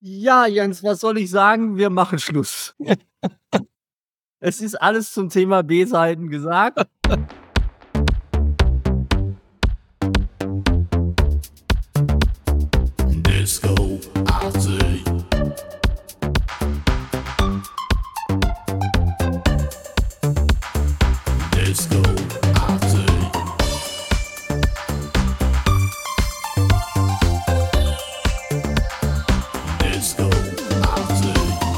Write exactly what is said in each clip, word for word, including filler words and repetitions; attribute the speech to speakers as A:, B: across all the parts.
A: Ja, Jens, was soll ich sagen? Wir machen Schluss. Es ist alles zum Thema B-Seiten gesagt.
B: Disco achtzig. Disco achtzig. Disco achtzig.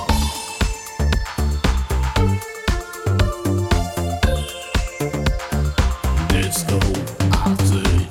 B: Disco achtzig.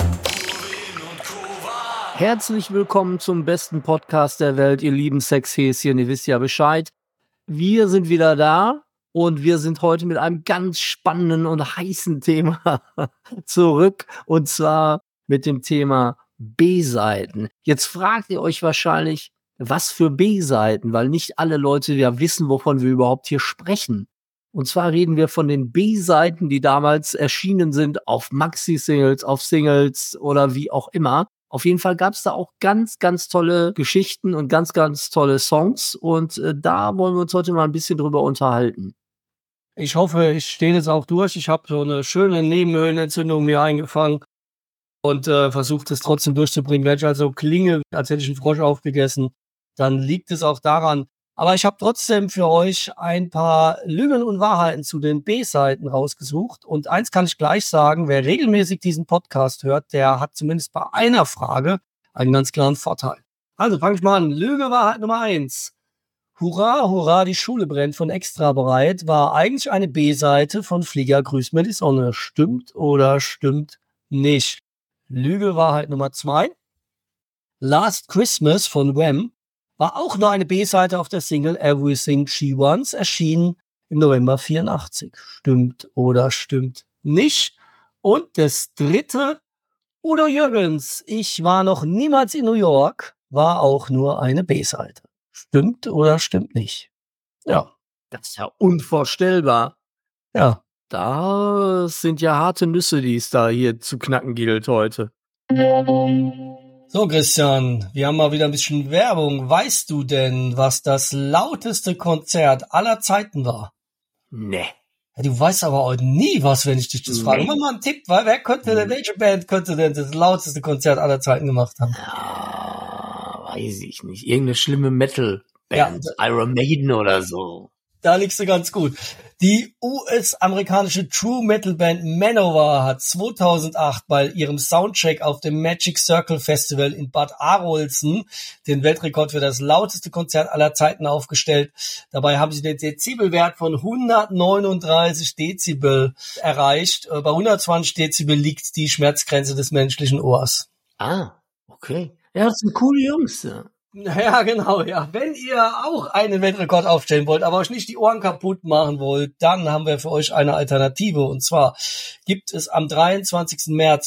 A: Herzlich willkommen zum besten Podcast der Welt, ihr lieben Sexhäschen, ihr wisst ja Bescheid. Wir sind wieder da und wir sind heute mit einem ganz spannenden und heißen Thema zurück, und zwar mit dem Thema B-Seiten. Jetzt fragt ihr euch wahrscheinlich, was für B-Seiten, weil nicht alle Leute ja wissen, wovon wir überhaupt hier sprechen. Und zwar reden wir von den B-Seiten, die damals erschienen sind auf Maxi-Singles, auf Singles oder wie auch immer. Auf jeden Fall gab es da auch ganz, ganz tolle Geschichten und ganz, ganz tolle Songs. Und äh, da wollen wir uns heute mal ein bisschen drüber unterhalten. Ich hoffe, ich stehe jetzt auch durch. Ich habe so eine schöne Nebenhöhlenentzündung mir eingefangen und äh, versucht es trotzdem durchzubringen. Wenn ich also klinge, als hätte ich einen Frosch aufgegessen, dann liegt es auch daran. Aber ich habe trotzdem für euch ein paar Lügen und Wahrheiten zu den B-Seiten rausgesucht. Und eins kann ich gleich sagen, wer regelmäßig diesen Podcast hört, der hat zumindest bei einer Frage einen ganz klaren Vorteil. Also fange ich mal an. Lüge, Wahrheit Nummer eins. Hurra, hurra, die Schule brennt von Extra bereit war eigentlich eine B-Seite von Flieger grüßt mir die Sonne. Stimmt oder stimmt nicht? Lüge, Wahrheit Nummer zwei. Last Christmas von Wham war auch nur eine B-Seite auf der Single Everything She Wants, erschienen im November vierundachtzig. Stimmt oder stimmt nicht? Und das dritte, Udo Jürgens, ich war noch niemals in New York, war auch nur eine B-Seite. Stimmt oder stimmt nicht? Ja. Das ist ja unvorstellbar. Ja. Das sind ja harte Nüsse, die es da hier zu knacken gilt heute. So, Christian, wir haben mal wieder ein bisschen Werbung. Weißt du denn, was das lauteste Konzert aller Zeiten war? Nee. Ja, du weißt aber auch nie was, wenn ich dich das frage. Mach mal einen Tipp, weil wer könnte denn, welche Band könnte denn das lauteste Konzert aller Zeiten gemacht haben? Ja, weiß ich nicht. Irgendeine schlimme Metal-Band. Ja. Iron Maiden oder so. Da liegst du ganz gut. Die U S-amerikanische True Metal Band Manowar hat zweitausendacht bei ihrem Soundcheck auf dem Magic Circle Festival in Bad Arolsen den Weltrekord für das lauteste Konzert aller Zeiten aufgestellt. Dabei haben sie den Dezibelwert von hundertneununddreißig Dezibel erreicht. Bei hundertzwanzig Dezibel liegt die Schmerzgrenze des menschlichen Ohrs. Ah, okay. Ja, das sind coole Jungs, ja. Ja, genau, ja. Wenn ihr auch einen Weltrekord aufstellen wollt, aber euch nicht die Ohren kaputt machen wollt, dann haben wir für euch eine Alternative. Und zwar gibt es am dreiundzwanzigsten März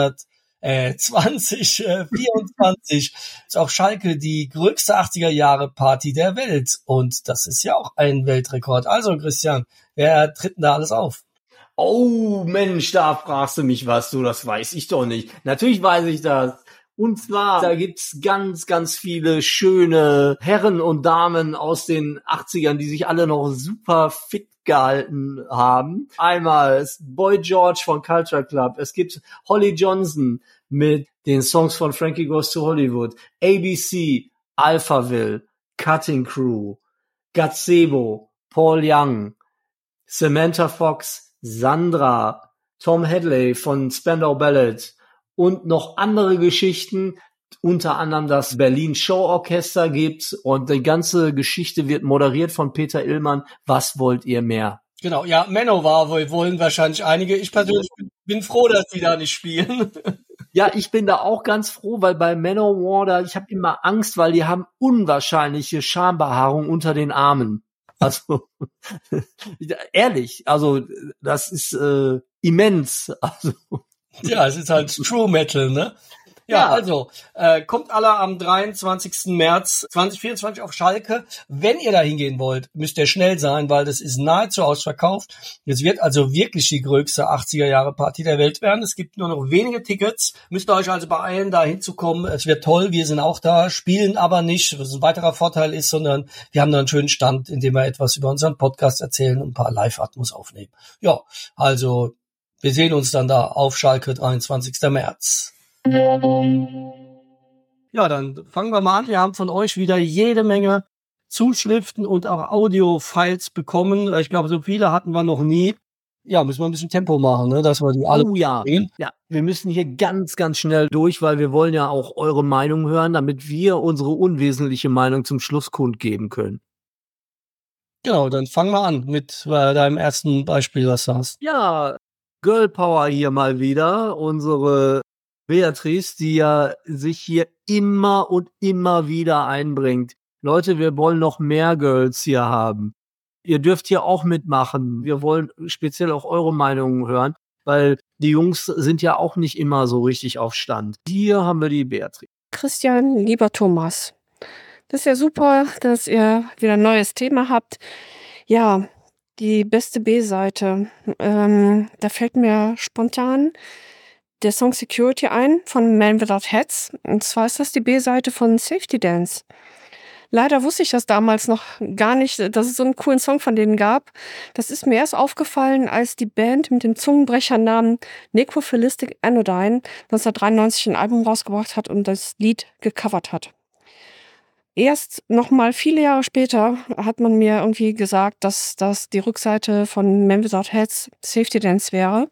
A: neunzehnhundertvierundzwanzig auf Schalke die größte achtziger-Jahre-Party der Welt. Und das ist ja auch ein Weltrekord. Also, Christian, wer tritt denn da alles auf? Oh, Mensch, da fragst du mich was, du, das weiß ich doch nicht. Natürlich weiß ich das. Und zwar, da gibt's ganz, ganz viele schöne Herren und Damen aus den achtzigern, die sich alle noch super fit gehalten haben. Einmal ist Boy George von Culture Club. Es gibt Holly Johnson mit den Songs von Frankie Goes to Hollywood. A B C, Alphaville, Cutting Crew, Gazebo, Paul Young, Samantha Fox, Sandra, Tom Hadley von Spandau Ballet und noch andere Geschichten, unter anderem das Berlin Show Orchester gibt, und die ganze Geschichte wird moderiert von Peter Illmann. Was wollt ihr mehr? Genau, ja, Manowar wollen wahrscheinlich einige. Ich persönlich bin, bin froh, dass die da nicht spielen. Ja, ich bin da auch ganz froh, weil bei Manowar, da, ich habe immer Angst, weil die haben unwahrscheinliche Schambehaarung unter den Armen. Also, ehrlich, also das ist äh, immens. Also ja, es ist halt True Metal, ne?
C: Ja,
A: Ja.
C: also, äh, kommt alle am dreiundzwanzigsten März zweitausendvierundzwanzig auf Schalke. Wenn ihr da hingehen wollt, müsst ihr schnell sein, weil das ist nahezu ausverkauft. Es wird also wirklich die größte achtziger-Jahre-Party der Welt werden. Es gibt nur noch wenige Tickets. Müsst ihr euch also beeilen, da hinzukommen. Es wird toll, wir sind auch da, spielen aber nicht, was ein weiterer Vorteil ist, sondern wir haben da einen schönen Stand, in dem wir etwas über unseren Podcast erzählen und ein paar Live-Atmos aufnehmen. Ja, also, wir sehen uns dann da auf Schalke, dreiundzwanzigsten März. Ja, dann fangen wir mal an. Wir haben von euch wieder jede Menge Zuschriften und auch Audio-Files bekommen. Ich glaube, so viele hatten wir noch nie. Ja, müssen wir ein bisschen Tempo machen, ne, dass wir die alle
A: Oh ja.
C: sehen.
A: Ja, wir müssen hier ganz, ganz schnell durch, weil wir wollen ja auch eure Meinung hören, damit wir unsere unwesentliche Meinung zum Schluss kundgeben können.
C: Genau, dann fangen wir an mit äh, deinem ersten Beispiel, was du hast.
A: Ja, Girl Power hier mal wieder. Unsere Beatrice, die ja sich hier immer und immer wieder einbringt. Leute, wir wollen noch mehr Girls hier haben. Ihr dürft hier auch mitmachen. Wir wollen speziell auch eure Meinungen hören, weil die Jungs sind ja auch nicht immer so richtig auf Stand. Hier haben wir die Beatrice.
D: Christian, lieber Thomas, das ist ja super, dass ihr wieder ein neues Thema habt. Ja, die beste B-Seite. Ähm, da fällt mir spontan der Song Security ein von Man Without Hats. Und zwar ist das die B-Seite von Safety Dance. Leider wusste ich das damals noch gar nicht, dass es so einen coolen Song von denen gab. Das ist mir erst aufgefallen, als die Band mit dem Zungenbrechernamen Necrophilistic Anodyne neunzehnhundertdreiundneunzig ein Album rausgebracht hat und das Lied gecovert hat. Erst nochmal viele Jahre später hat man mir irgendwie gesagt, dass das die Rückseite von Man Without Hats Safety Dance wäre.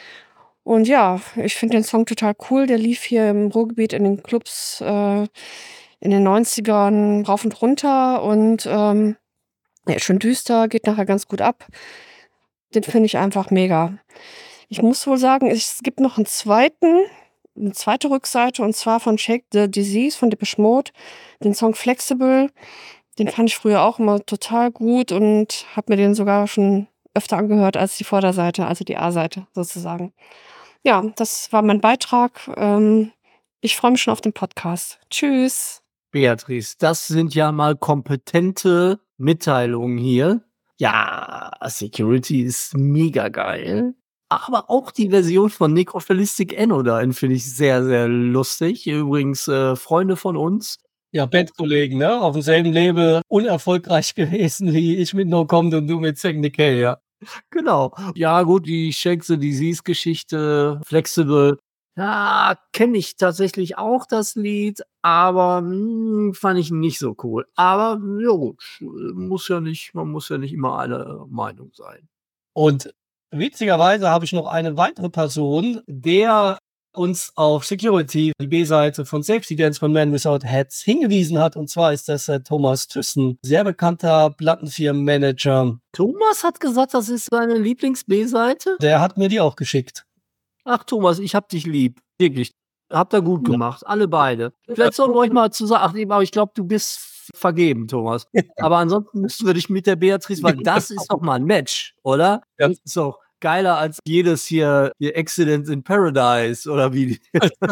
D: Und ja, ich finde den Song total cool. Der lief hier im Ruhrgebiet in den Clubs äh, in den neunzigern rauf und runter und ähm, ja, schön düster, geht nachher ganz gut ab. Den finde ich einfach mega. Ich muss wohl sagen, es gibt noch einen zweiten, eine zweite Rückseite und zwar von Shake the Disease von Depeche Mode, den Song Flexible. Den fand ich früher auch immer total gut und habe mir den sogar schon öfter angehört als die Vorderseite, also die A-Seite sozusagen. Ja, das war mein Beitrag. Ähm, ich freue mich schon auf den Podcast. Tschüss.
A: Beatrice, das sind ja mal kompetente Mitteilungen hier. Ja, Security ist mega geil. Aber auch die Version von Necrophilistic Anodyne finde ich sehr, sehr lustig. Übrigens, äh, Freunde von uns.
C: Ja, Bandkollegen, ne? Auf demselben Label, unerfolgreich gewesen wie ich mit No Comment und du mit Sing Decay, ja.
A: Genau. Ja, gut, die Shake the Disease-Geschichte, Flexible. Ja, kenne ich tatsächlich auch das Lied, aber mh, fand ich nicht so cool. Aber ja gut, muss ja nicht, man muss ja nicht immer eine Meinung sein.
C: Und witzigerweise habe ich noch eine weitere Person, der uns auf Security, die B-Seite von Safety Dance von Man Without Hats, hingewiesen hat. Und zwar ist das äh, Thomas Thyssen, sehr bekannter Plattenfirmenmanager.
A: Thomas hat gesagt, das ist seine Lieblings-B-Seite.
C: Der hat mir die auch geschickt.
A: Ach Thomas, ich hab dich lieb. Wirklich. Habt ihr gut
C: Ja.
A: gemacht. Alle beide. Vielleicht sollen wir euch mal zusammen. Ach, aber ich glaube, du bist vergeben, Thomas. Aber ansonsten müssten wir dich mit der Beatrice, weil das ist doch mal ein Match, oder?
C: Ja.
A: Das ist doch geiler als jedes hier, hier Accidents in Paradise oder wie die,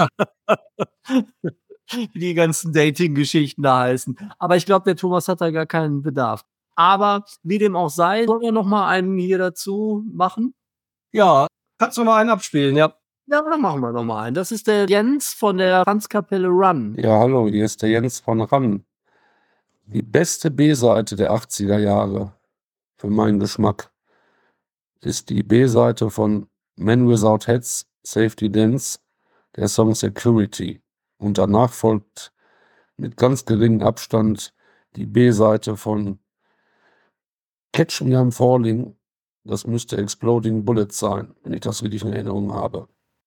A: wie die ganzen Dating-Geschichten da heißen. Aber ich glaube, der Thomas hat da gar keinen Bedarf. Aber wie dem auch sei, sollen wir noch mal einen hier dazu machen?
C: Ja, kannst du mal einen abspielen, ja.
A: Ja, dann machen wir noch mal einen. Das ist der Jens von der Tanzkapelle Run.
E: Ja, hallo, hier ist der Jens von Ram. Die beste B-Seite der achtziger Jahre, für meinen Geschmack, ist die B-Seite von Man Without Hats, Safety Dance, der Song Security. Und danach folgt mit ganz geringem Abstand die B-Seite von Catch Me I'm Falling. Das müsste Exploding Bullets sein, wenn ich das richtig in Erinnerung habe.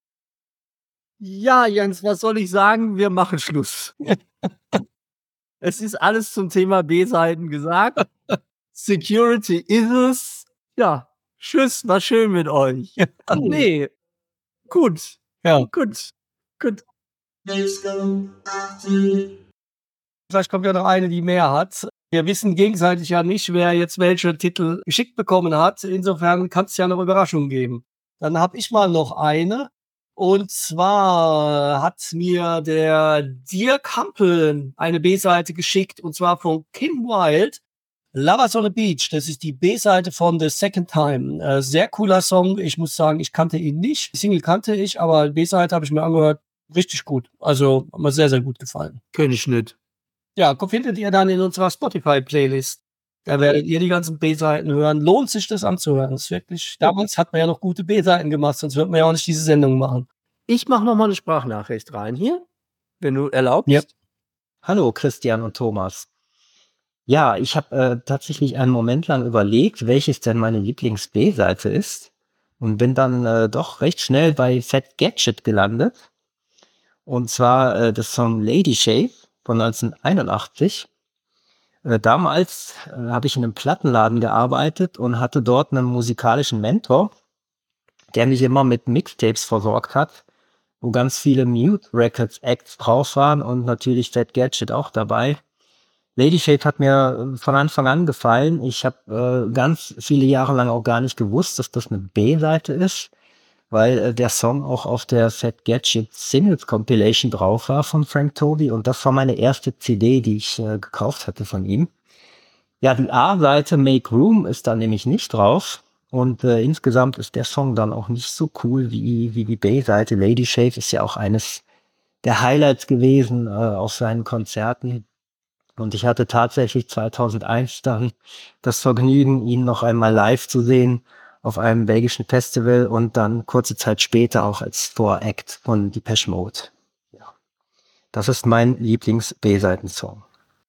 A: Ja, Jens, was soll ich sagen? Wir machen Schluss. Es ist alles zum Thema B-Seiten gesagt. Security ist es. Ja, tschüss, war schön mit euch. Ach nee. Gut.
C: Ja.
A: Gut. Gut.
C: Vielleicht kommt ja noch eine, die mehr hat. Wir wissen gegenseitig ja nicht, wer jetzt welche Titel geschickt bekommen hat. Insofern kann es ja noch Überraschungen geben. Dann habe ich mal noch eine. Und zwar hat mir der Dirk Hampel eine B-Seite geschickt, und zwar von Kim Wilde, Lovers on the Beach. Das ist die B-Seite von The Second Time. Äh, sehr cooler Song. Ich muss sagen, ich kannte ihn nicht. Die Single kannte ich, aber die B-Seite habe ich mir angehört. Richtig gut. Also hat mir sehr, sehr gut gefallen.
A: Kenn ich nicht.
C: Ja, findet ihr dann in unserer Spotify-Playlist. Da werdet ihr die ganzen B-Seiten hören. Lohnt sich das anzuhören. Das ist wirklich, damals hat man ja noch gute B-Seiten gemacht, sonst würde man ja auch nicht diese Sendung machen.
A: Ich mache noch mal eine Sprachnachricht rein hier, wenn du erlaubst.
C: Ja.
F: Hallo Christian und Thomas. Ja, ich habe äh, tatsächlich einen Moment lang überlegt, welches denn meine Lieblings-B-Seite ist und bin dann äh, doch recht schnell bei Fat Gadget gelandet. Und zwar äh, das Song Lady Shave von neunzehnhunderteinundachtzig. Äh, damals äh, habe ich in einem Plattenladen gearbeitet und hatte dort einen musikalischen Mentor, der mich immer mit Mixtapes versorgt hat, wo ganz viele Mute Records Acts drauf waren und natürlich Fat Gadget auch dabei. Lady Shave hat mir von Anfang an gefallen. Ich habe äh, ganz viele Jahre lang auch gar nicht gewusst, dass das eine B-Seite ist, weil äh, der Song auch auf der Fat Gadget Singles Compilation drauf war von Frank Toby, und das war meine erste C D, die ich äh, gekauft hatte von ihm. Ja, die A-Seite Make Room ist da nämlich nicht drauf, und äh, insgesamt ist der Song dann auch nicht so cool wie, wie die B-Seite. Lady Shave ist ja auch eines der Highlights gewesen äh, auf seinen Konzerten. Und ich hatte tatsächlich zweitausendeins dann das Vergnügen, ihn noch einmal live zu sehen auf einem belgischen Festival und dann kurze Zeit später auch als Voract von Depeche Mode. Ja. Das ist mein Lieblings-B-Seiten-Song.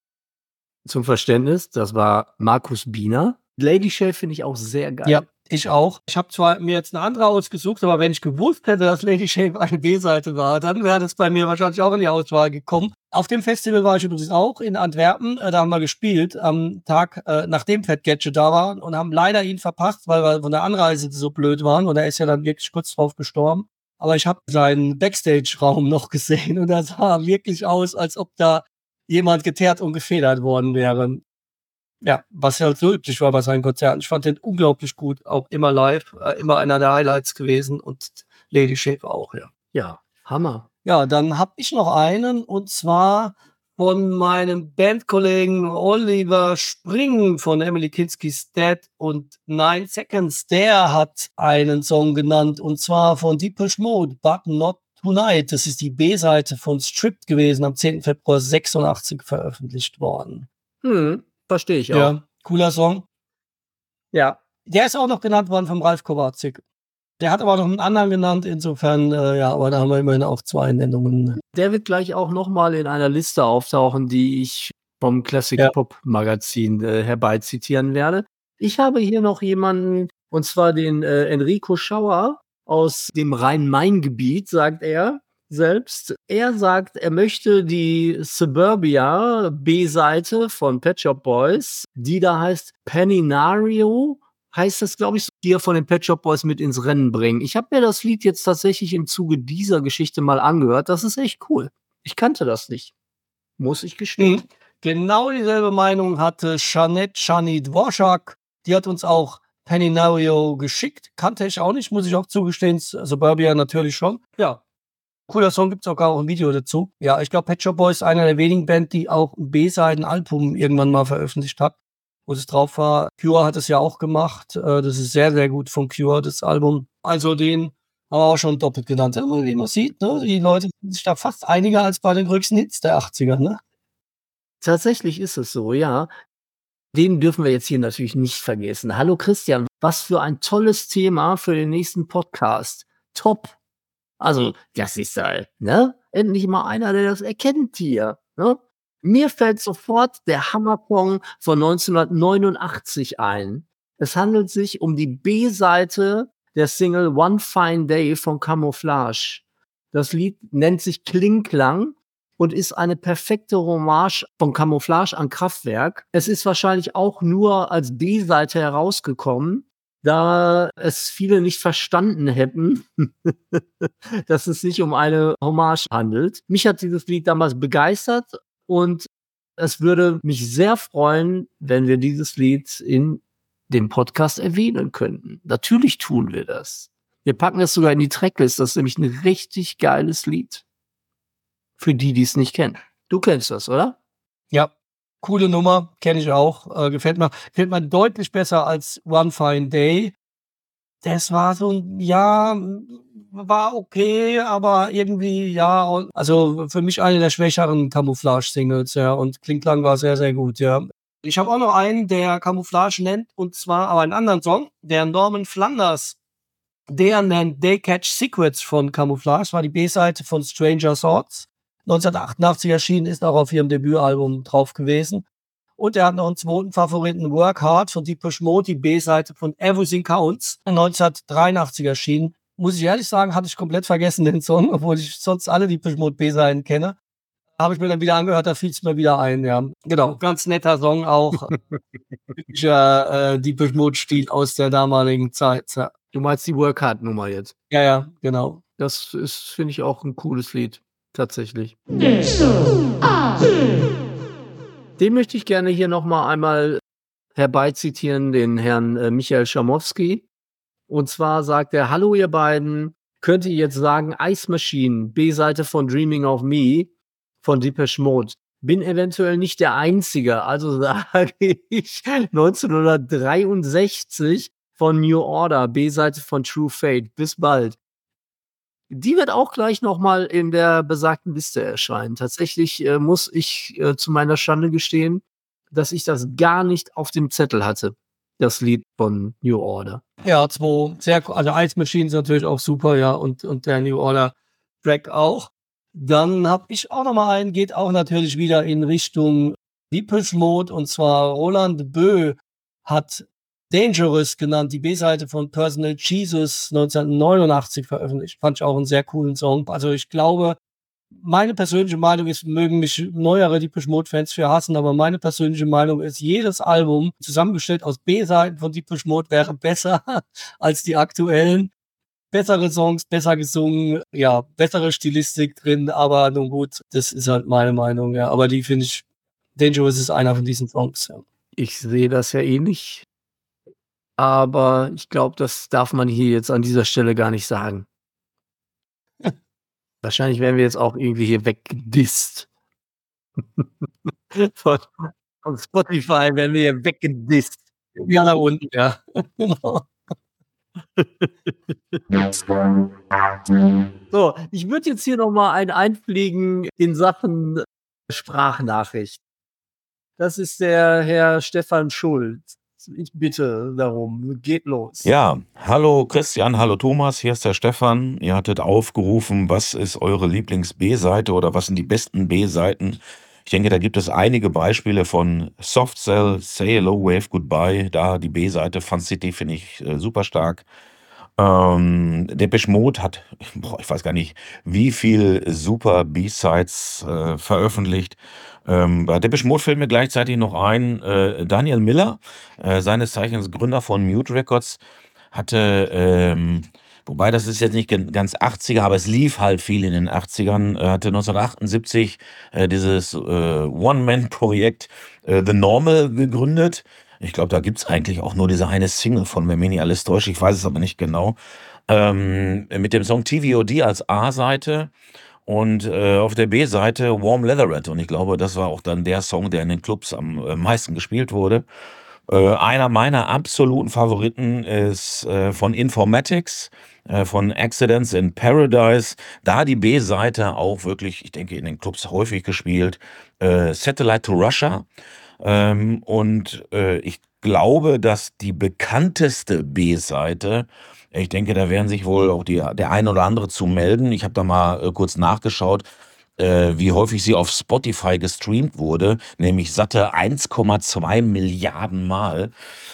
A: Zum Verständnis, das war Markus Biener. Lady Shave finde ich auch sehr geil.
C: Ja, ich auch. Ich habe zwar mir jetzt eine andere ausgesucht, aber wenn ich gewusst hätte, dass Lady Shave eine B-Seite war, dann wäre das bei mir wahrscheinlich auch in die Auswahl gekommen. Auf dem Festival war ich übrigens auch in Antwerpen. Äh, da haben wir gespielt am Tag, äh, nachdem Fat Gadget da war, und haben leider ihn verpasst, weil wir von der Anreise so blöd waren, und er ist ja dann wirklich kurz drauf gestorben. Aber ich habe seinen Backstage-Raum noch gesehen, und das sah wirklich aus, als ob da jemand geteert und gefedert worden wäre. Ja, was ja so üblich war bei seinen Konzerten. Ich fand den unglaublich gut, auch immer live, äh, immer einer der Highlights gewesen, und Lady Shave auch, ja.
A: Ja, Hammer.
C: Ja, dann habe ich noch einen, und zwar von meinem Bandkollegen Oliver Spring von Emily Kinski's Dead und Nine Seconds. Der hat einen Song genannt, und zwar von Depeche Mode, But Not Tonight. Das ist die B-Seite von Stripped gewesen, am zehnten Februar sechsundachtzig veröffentlicht worden.
A: Hm, verstehe ich auch.
C: Ja, cooler Song.
A: Ja.
C: Der ist auch noch genannt worden vom Ralf Kowatzig. Der hat aber noch einen anderen genannt, insofern, äh, ja, aber da haben wir immerhin auch zwei Nennungen.
A: Der wird gleich auch nochmal in einer Liste auftauchen, die ich vom Classic
C: Ja.
A: Pop Magazin äh, herbeizitieren werde. Ich habe hier noch jemanden, und zwar den äh, Enrico Schauer aus dem Rhein-Main-Gebiet, sagt er selbst. Er sagt, er möchte die Suburbia B-Seite von Pet Shop Boys, die da heißt Peninario, heißt das, glaube ich, so, hier von den Pet Shop Boys mit ins Rennen bringen. Ich habe mir das Lied jetzt tatsächlich im Zuge dieser Geschichte mal angehört. Das ist echt cool. Ich kannte das nicht. Muss ich gestehen.
C: Mhm. Genau dieselbe Meinung hatte Jeanette Shani Dvorak. Die hat uns auch Peninario geschickt. Kannte ich auch nicht, muss ich auch zugestehen. Suburbia natürlich schon. Ja. Cooler Song, gibt's auch auch ein Video dazu. Ja, ich glaube, Pet Shop Boys ist einer der wenigen Bands, die auch ein B-Seiten-Album irgendwann mal veröffentlicht hat, wo es drauf war. Cure hat es ja auch gemacht. Äh, Das ist sehr, sehr gut von Cure, das Album. Also den haben wir auch schon doppelt genannt. Aber wie man sieht, ne, die Leute sind sich da fast einiger als bei den größten Hits der achtziger, ne?
A: Tatsächlich ist es so, ja. Den dürfen wir jetzt hier natürlich nicht vergessen. Hallo Christian, was für ein tolles Thema für den nächsten Podcast. Top. Also, das ist halt, ne? Endlich mal einer, der das erkennt hier, ne? Mir fällt sofort der Hammerpong von neunzehnhundertneunundachtzig ein. Es handelt sich um die B-Seite der Single One Fine Day von Camouflage. Das Lied nennt sich Klingklang und ist eine perfekte Hommage von Camouflage an Kraftwerk. Es ist wahrscheinlich auch nur als B-Seite herausgekommen, da es viele nicht verstanden hätten, dass es sich um eine Hommage handelt. Mich hat dieses Lied damals begeistert, und es würde mich sehr freuen, wenn wir dieses Lied in dem Podcast erwähnen könnten. Natürlich tun wir das. Wir packen das sogar in die Tracklist. Das ist nämlich ein richtig geiles Lied. Für die, die es nicht kennen. Du kennst das, oder?
C: Ja, coole Nummer, kenne ich auch. Äh, gefällt mir, gefällt mir deutlich besser als One Fine Day. Das war so ein, ja, war okay, aber irgendwie, ja, also für mich eine der schwächeren Camouflage-Singles, ja, und Klingklang war sehr, sehr gut, ja. Ich habe auch noch einen, der Camouflage nennt, und zwar aber einen anderen Song, der Norman Flanders, der nennt They Catch Secrets von Camouflage, war die B-Seite von Stranger Thoughts. neunzehnhundertachtundachtzig erschienen, ist auch auf ihrem Debütalbum drauf gewesen. Und er hat noch einen zweiten Favoriten, Work Hard von Depeche Mode, die B-Seite von Everything Counts, neunzehnhundertdreiundachtzig erschienen. Muss ich ehrlich sagen, hatte ich komplett vergessen, den Song, obwohl ich sonst alle Depeche Mode B-Seiten kenne. Habe ich mir dann wieder angehört, da fiel es mir wieder ein, ja. Genau, ganz netter Song auch. Typischer äh, Depeche Mode-Stil aus der damaligen Zeit. Ja,
A: Du meinst die Work Hard Nummer jetzt.
C: ja, ja, genau.
A: Das ist, finde ich, auch ein cooles Lied. Tatsächlich. Den möchte ich gerne hier nochmal einmal herbeizitieren, den Herrn äh, Michael Schamowski. Und zwar sagt er: Hallo ihr beiden, könnt ihr jetzt sagen Ice Machine, B-Seite von Dreaming of Me von Depeche Mode. Bin eventuell nicht der Einzige, also sage ich neunzehnhundertdreiundsechzig von New Order, B-Seite von True Fate. Bis bald. Die wird auch gleich nochmal in der besagten Liste erscheinen. Tatsächlich äh, muss ich äh, zu meiner Schande gestehen, dass ich das gar nicht auf dem Zettel hatte, das Lied von New Order.
C: Ja, zwei, sehr, co- also Ice Machine ist natürlich auch super, ja, und, und der New Order Track auch. Dann habe ich auch noch mal einen, geht auch natürlich wieder in Richtung Depeche Mode, und zwar Roland Bö hat Dangerous genannt, die B-Seite von Personal Jesus neunzehnhundertneunundachtzig veröffentlicht. Fand ich auch einen sehr coolen Song. Also ich glaube, meine persönliche Meinung ist, mögen mich neuere Depeche Mode-Fans für hassen, aber meine persönliche Meinung ist, jedes Album zusammengestellt aus B-Seiten von Depeche Mode wäre besser als die aktuellen. Bessere Songs, besser gesungen, ja, bessere Stilistik drin, aber nun gut, das ist halt meine Meinung, ja. Aber die finde ich, Dangerous ist einer von diesen Songs, ja.
A: Ich sehe das ja ähnlich, aber ich glaube, das darf man hier jetzt an dieser Stelle gar nicht sagen. Wahrscheinlich werden wir jetzt auch irgendwie hier weggedisst. von, von Spotify werden wir hier weggedisst.
C: Ja, nach unten, ja. Genau.
A: So, ich würde jetzt hier nochmal einen einfliegen in Sachen Sprachnachricht. Das ist der Herr Stefan Schulz. Ich bitte darum, geht los.
G: Ja, hallo Christian, hallo Thomas, hier ist der Stefan. Ihr hattet aufgerufen, was ist eure Lieblings-B-Seite oder was sind die besten B-Seiten? Ich denke, da gibt es einige Beispiele von Soft Cell, Say Hello, Wave Goodbye. Da die B-Seite, Fun City finde ich äh, super stark. Ähm, Depeche Mode hat, boah, ich weiß gar nicht, wie viel super B-Sides äh, veröffentlicht. Ähm, bei Depeche Mode fällt mir gleichzeitig noch ein, äh, Daniel Miller, äh, seines Zeichens Gründer von Mute Records, hatte, ähm, wobei das ist jetzt nicht gen- ganz achtziger, aber es lief halt viel in den achtzigern, äh, hatte neunzehnhundertachtundsiebzig äh, dieses äh, One-Man-Projekt äh, The Normal gegründet. Ich glaube, da gibt's eigentlich auch nur diese eine Single von, wenn mich nicht alles täuscht, ich weiß es aber nicht genau. Ähm, mit dem Song T V O D als A-Seite und äh, auf der B-Seite Warm Leatherette. Und ich glaube, das war auch dann der Song, der in den Clubs am äh, meisten gespielt wurde. Äh, einer meiner absoluten Favoriten ist äh, von Informatics, äh, von Accidents in Paradise. Da die B-Seite auch wirklich, ich denke, in den Clubs häufig gespielt. Äh, Satellite to Russia. Ähm, und äh, ich glaube, dass die bekannteste B-Seite, ich denke, da werden sich wohl auch die, der ein oder andere zu melden. Ich habe da mal äh, kurz nachgeschaut, äh, wie häufig sie auf Spotify gestreamt wurde, nämlich satte eins Komma zwei Milliarden Mal.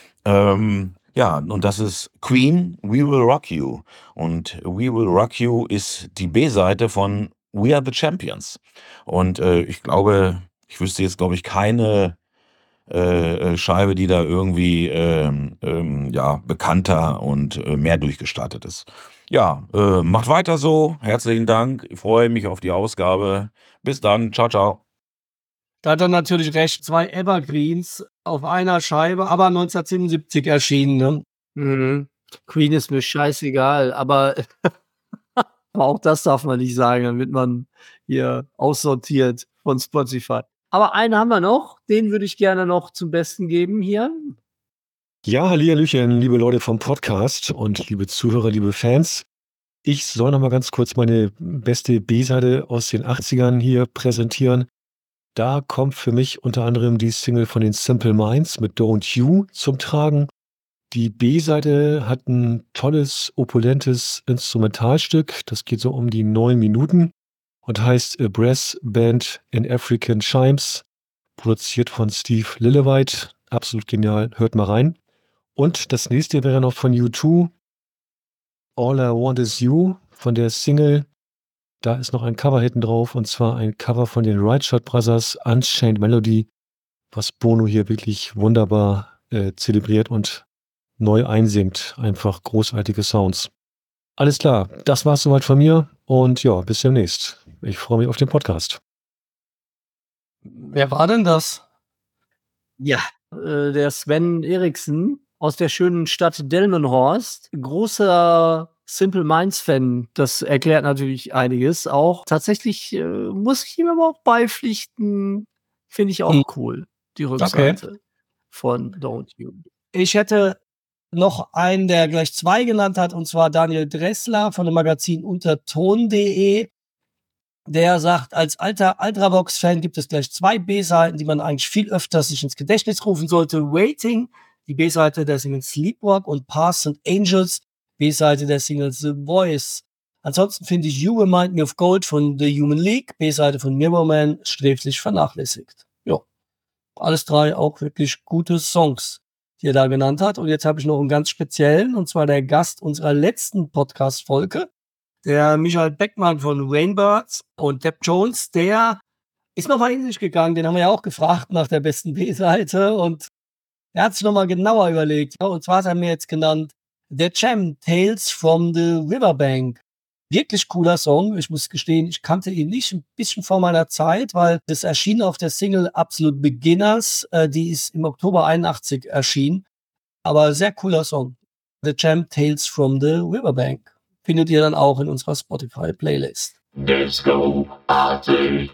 G: Ähm, ja, und das ist Queen, We Will Rock You. Und We Will Rock You ist die B-Seite von We Are the Champions. Und äh, ich glaube, ich wüsste jetzt, glaube ich, keine äh, äh, Scheibe, die da irgendwie ähm, ähm, ja, bekannter und äh, mehr durchgestartet ist. Ja, äh, macht weiter so. Herzlichen Dank. Ich freue mich auf die Ausgabe. Bis dann. Ciao, ciao.
C: Da hat er natürlich recht. Zwei Evergreens auf einer Scheibe, aber neunzehnhundertsiebenundsiebzig erschienen, ne?
A: Mhm. Queen ist mir scheißegal, aber aber auch das darf man nicht sagen, dann wird man hier aussortiert von Spotify. Aber einen haben wir noch, den würde ich gerne noch zum Besten geben hier.
H: Ja, hallihallöchen, liebe Leute vom Podcast und liebe Zuhörer, liebe Fans. Ich soll noch mal ganz kurz meine beste B-Seite aus den achtzigern hier präsentieren. Da kommt für mich unter anderem die Single von den Simple Minds mit Don't You zum Tragen. Die B-Seite hat ein tolles, opulentes Instrumentalstück. Das geht so um die neun Minuten und heißt A Brass Band in African Chimes, produziert von Steve Lillywhite. Absolut genial, hört mal rein. Und das nächste wäre noch von U zwei, All I Want Is You, von der Single. Da ist noch ein Cover hinten drauf, und zwar ein Cover von den Right Shot Brothers, Unchained Melody, was Bono hier wirklich wunderbar äh, zelebriert und neu einsingt. Einfach großartige Sounds. Alles klar, das war's soweit von mir und ja, bis demnächst. Ich freue mich auf den Podcast.
C: Wer war denn das?
A: Ja, äh, der Sven Eriksen aus der schönen Stadt Delmenhorst. Großer Simple Minds-Fan. Das erklärt natürlich einiges auch. Tatsächlich äh, muss ich ihm aber auch beipflichten. Finde ich auch
C: Hm.
A: cool, die Rückseite von Don't You.
C: Ich hätte noch einen, der gleich zwei genannt hat, und zwar Daniel Dressler von dem Magazin unterton punkt de. Der sagt, als alter Ultravox-Fan gibt es gleich zwei B-Seiten, die man eigentlich viel öfter sich ins Gedächtnis rufen sollte. Waiting, die B-Seite der Single Sleepwalk, und Paths and Angels, B-Seite der Single The Voice. Ansonsten finde ich You Remind Me of Gold von The Human League, B-Seite von Mirrorman, sträflich vernachlässigt. Ja, alles drei auch wirklich gute Songs, die er da genannt hat. Und jetzt habe ich noch einen ganz speziellen, und zwar der Gast unserer letzten Podcast-Folge, der Michael Beckmann von Rainbirds und Depp Jones. Der ist nochmal in sich gegangen, den haben wir ja auch gefragt nach der besten B-Seite, und er hat sich nochmal genauer überlegt. Ja, und zwar hat er mir jetzt genannt The Jam, Tales from the Riverbank. Wirklich cooler Song. Ich muss gestehen, ich kannte ihn nicht, ein bisschen vor meiner Zeit, weil das erschien auf der Single Absolute Beginners. Äh, die ist im Oktober einundachtzig erschienen. Aber sehr cooler Song. The Jam, Tales from the Riverbank. Findet ihr dann auch in unserer Spotify-Playlist.
B: Disco Party.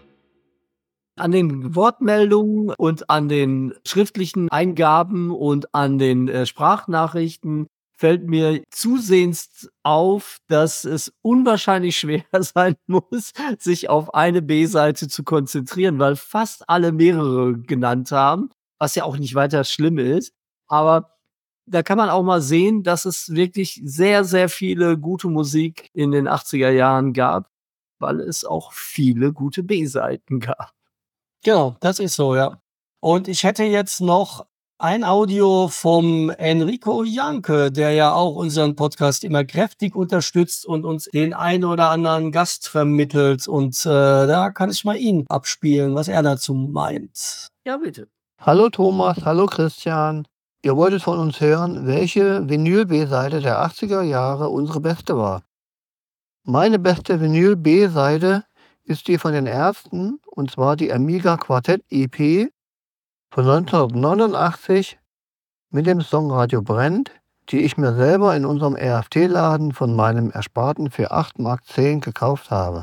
A: An den Wortmeldungen und an den schriftlichen Eingaben und an den äh, Sprachnachrichten fällt mir zusehends auf, dass es unwahrscheinlich schwer sein muss, sich auf eine B-Seite zu konzentrieren, weil fast alle mehrere genannt haben, was ja auch nicht weiter schlimm ist. Aber da kann man auch mal sehen, dass es wirklich sehr, sehr viele gute Musik in den achtziger Jahren gab, weil es auch viele gute B-Seiten gab.
C: Genau, das ist so, ja. Und ich hätte jetzt noch ein Audio vom Enrico Janke, der ja auch unseren Podcast immer kräftig unterstützt und uns den einen oder anderen Gast vermittelt. Und äh, da kann ich mal ihn abspielen, was er dazu meint.
A: Ja, bitte.
I: Hallo Thomas, hallo Christian. Ihr wolltet von uns hören, welche Vinyl-B-Seite der achtziger Jahre unsere beste war. Meine beste Vinyl-B-Seite ist die von den Ärzten, und zwar die Amiga Quartett E P von neunzehnhundertneunundachtzig mit dem Song Radio brennt, die ich mir selber in unserem R F T-Laden von meinem Ersparten für acht Mark zehn gekauft habe.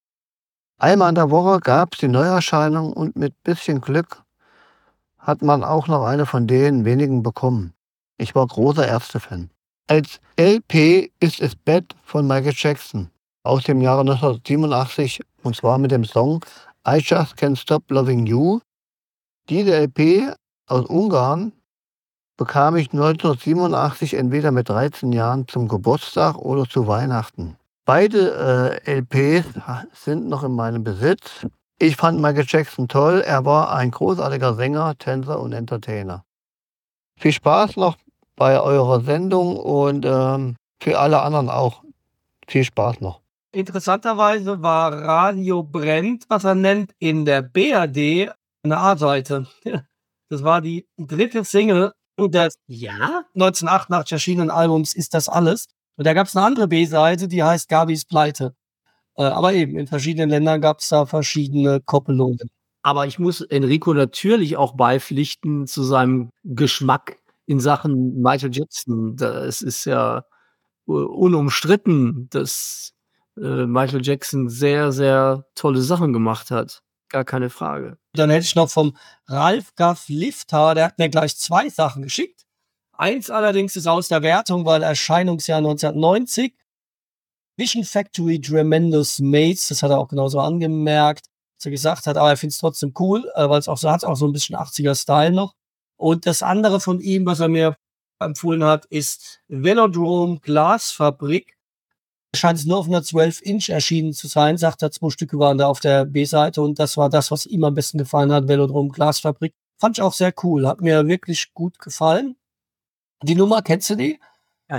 I: Einmal in der Woche gab es die Neuerscheinung, und mit bisschen Glück hat man auch noch eine von den wenigen bekommen. Ich war großer Ärzte-Fan. Als L P ist es Bad von Michael Jackson aus dem Jahre neunzehnhundertsiebenundachtzig, und zwar mit dem Song I Just Can't Stop Loving You. Diese L P aus Ungarn bekam ich neunzehnhundertsiebenundachtzig entweder mit dreizehn Jahren zum Geburtstag oder zu Weihnachten. Beide äh, L Ps sind noch in meinem Besitz. Ich fand Michael Jackson toll. Er war ein großartiger Sänger, Tänzer und Entertainer. Viel Spaß noch bei eurer Sendung, und ähm, für alle anderen auch viel Spaß noch.
C: Interessanterweise war Radio brennt, was er nennt, in der B R D eine A-Seite. Das war die dritte Single des
A: Ja?
C: neunzehnhundertachtundachtzig erschienenen Albums Ist das alles? Und da gab es eine andere B-Seite, die heißt Gabis Pleite. Äh, aber eben, in verschiedenen Ländern gab es da verschiedene Koppelungen.
A: Aber ich muss Enrico natürlich auch beipflichten zu seinem Geschmack in Sachen Michael Jackson. Das ist ja u unumstritten, dass, äh, Michael Jackson sehr, sehr tolle Sachen gemacht hat. Gar keine Frage.
C: Dann hätte ich noch vom Ralf Gaff Lifter, der hat mir gleich zwei Sachen geschickt. Eins allerdings ist aus der Wertung, weil Erscheinungsjahr neunzehnhundertneunzig. Vision Factory Tremendous Mates, das hat er auch genauso angemerkt, was er gesagt hat, aber er findet es trotzdem cool, äh, weil es auch so hat, auch so ein bisschen achtziger-Style noch. Und das andere von ihm, was er mir empfohlen hat, ist Velodrome Glasfabrik. Scheint es nur auf einer zwölf Inch erschienen zu sein, sagt er, zwei Stücke waren da auf der B-Seite und das war das, was ihm am besten gefallen hat, Velodrome Glasfabrik. Fand ich auch sehr cool, hat mir wirklich gut gefallen. Die Nummer, kennst du die?
A: Nein.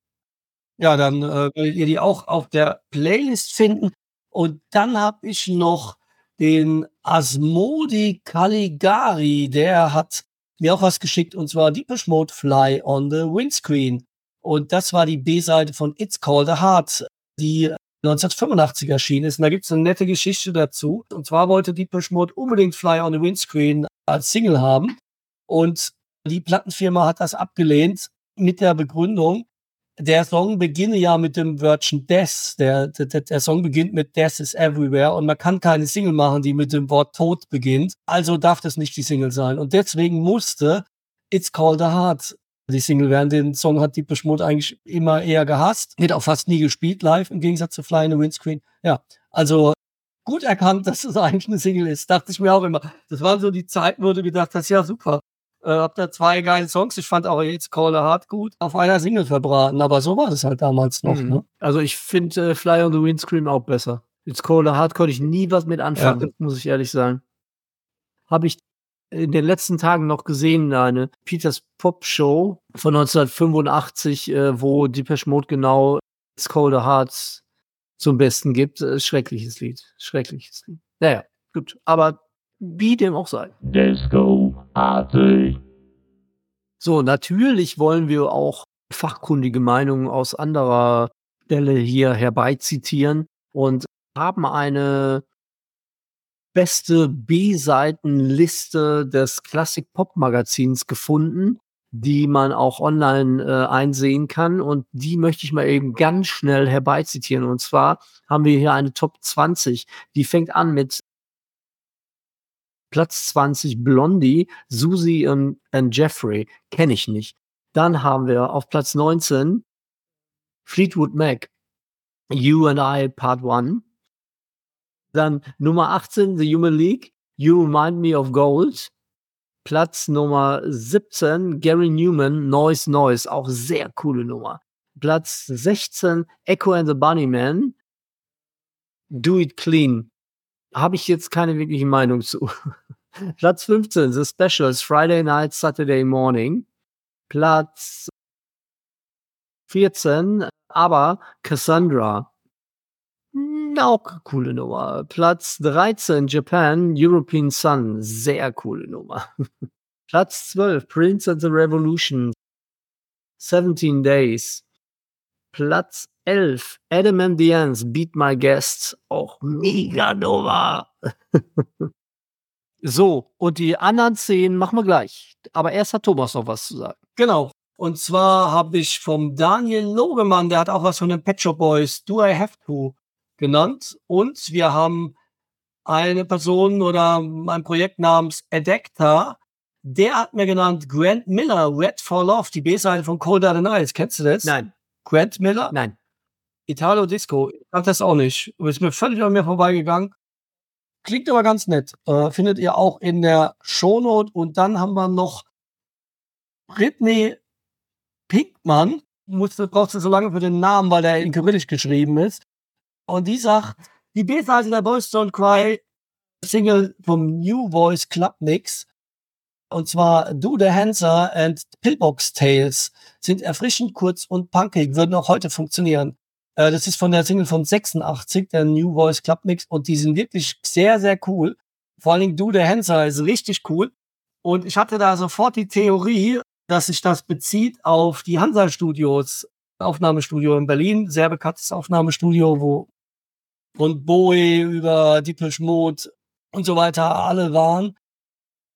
C: Ja, dann äh, werdet ihr die auch auf der Playlist finden. Und dann habe ich noch den Asmodi Caligari, der hat mir auch was geschickt, und zwar Depeche Mode Fly on the Windscreen. Und das war die B-Seite von It's Called a Heart, die neunzehnhundertfünfundachtzig erschienen ist. Und da gibt es eine nette Geschichte dazu. Und zwar wollte Depeche Mode unbedingt Fly on the Windscreen als Single haben. Und die Plattenfirma hat das abgelehnt mit der Begründung, der Song beginne ja mit dem Wörtchen Death. Der, der, der Song beginnt mit Death is Everywhere und man kann keine Single machen, die mit dem Wort Tod beginnt. Also darf das nicht die Single sein. Und deswegen musste It's Called a Heart die Single werden. Den Song hat Depeche Mode eigentlich immer eher gehasst. Wird auch fast nie gespielt live, im Gegensatz zu Fly in the Windscreen. Ja, also gut erkannt, dass das eigentlich eine Single ist. Dachte ich mir auch immer. Das waren so die Zeiten, wo du gedacht hast, ja super. Äh, hab da zwei geile Songs. Ich fand auch It's Called a Heart gut. Auf einer Single verbraten. Aber so war das halt damals noch.
A: Mhm.
C: Ne?
A: Also ich finde äh, Fly on the Windscreen auch besser. It's Called a Heart konnte ich nie was mit anfangen,
C: Ja.
A: muss ich ehrlich sagen. Habe ich in den letzten Tagen noch gesehen, eine Peters Pop Show von neunzehnhundertfünfundachtzig, äh, wo Depeche Mode genau It's Called a Heart zum Besten gibt. Äh, schreckliches Lied. Schreckliches Lied. Naja, gut. Aber wie dem auch sei.
B: Disco Party.
A: So, natürlich wollen wir auch fachkundige Meinungen aus anderer Stelle hier herbeizitieren und haben eine beste B-Seitenliste des Classic Pop Magazins gefunden, die man auch online äh, einsehen kann. Und die möchte ich mal eben ganz schnell herbeizitieren. Und zwar haben wir hier eine Top zwanzig. Die fängt an mit Platz zwanzig Blondie, Susie und, und Jeffrey. Kenne ich nicht. Dann haben wir auf Platz neunzehn Fleetwood Mac, You and I Part One. Dann Nummer achtzehn, The Human League, You Remind Me of Gold. Platz Nummer siebzehn, Gary Newman, Noise Noise, auch sehr coole Nummer. Platz sechzehn, Echo and the Bunnymen, Do It Clean. Habe ich jetzt keine wirkliche Meinung zu. Platz fünfzehn, The Specials, Friday Night, Saturday Morning. Platz vierzehn, aber Cassandra. Auch eine coole Nummer. Platz dreizehn, Japan, European Sun. Sehr coole Nummer. Platz zwölf, Prince and the Revolution. seventeen Days. Platz elf, Adam and the Ants, Beat My Guest. Auch mega Nummer. So, und die anderen zehn machen wir gleich. Aber erst hat Thomas noch was zu sagen.
C: Genau. Und zwar habe ich vom Daniel Logemann, der hat auch was von den Pet Shop Boys, Do I Have To genannt. Und wir haben eine Person oder ein Projekt namens Adecta, der hat mir genannt Grant Miller, Red for Love, die B-Seite von Colder Than Ice. Kennst du das?
A: Nein.
C: Grant Miller?
A: Nein.
C: Italo Disco. Ich kannte das auch nicht. Ist mir völlig an mir vorbeigegangen. Klingt aber ganz nett. Äh, findet ihr auch in der Shownote. Und dann haben wir noch Britney Pinkman. Musste, brauchst du so lange für den Namen, weil der in Kyrillisch geschrieben ist. Und die sagt, die B-Seite der Boys Don't Cry Single vom New Voice Club Mix, und zwar Do the Hanser and Pillbox Tales, sind erfrischend, kurz und punkig, würden auch heute funktionieren. Äh, das ist von der Single von sechsundachtzig, der New Voice Club Mix, und die sind wirklich sehr, sehr cool. Vor allen Dingen Do the Hanser ist richtig cool. Und ich hatte da sofort die Theorie, dass sich das bezieht auf die Hansa Studios, Aufnahmestudio in Berlin, sehr bekanntes Aufnahmestudio, wo von Bowie über Depeche Mode und so weiter alle waren.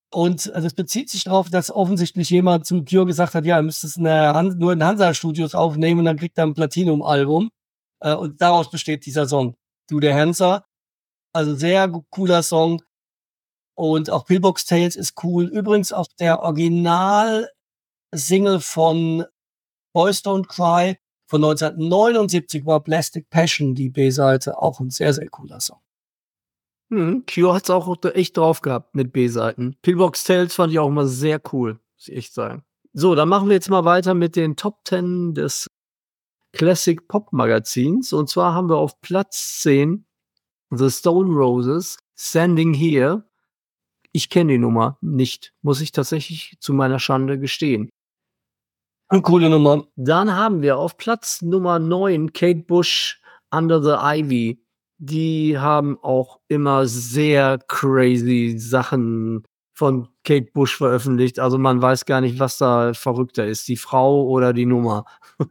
C: Und äh, das bezieht sich darauf, dass offensichtlich jemand zu Cure gesagt hat, ja, er müsste es in der Han- nur in Hansa-Studios aufnehmen und dann kriegt er ein Platinum-Album. Äh, und daraus besteht dieser Song, Du der Hansa. Also sehr gu- cooler Song. Und auch Pillbox Tales ist cool. Übrigens auch der Original-Single von Boys Don't Cry von neunzehnhundertneunundsiebzig war Plastic Passion, die B-Seite. Auch ein sehr, sehr cooler Song.
A: Mhm, Cure hat's auch echt drauf gehabt mit B-Seiten. Pillbox Tales fand ich auch immer sehr cool, muss ich echt sagen. So, dann machen wir jetzt mal weiter mit den Top Ten des Classic Pop Magazins. Und zwar haben wir auf Platz zehn The Stone Roses, Standing Here. Ich kenne die Nummer nicht, muss ich tatsächlich zu meiner Schande gestehen.
C: Eine coole Nummer.
A: Dann haben wir auf Platz Nummer neun Kate Bush, Under the Ivy. Die haben auch immer sehr crazy Sachen von Kate Bush veröffentlicht. Also man weiß gar nicht, was da verrückter ist, die Frau oder die Nummer.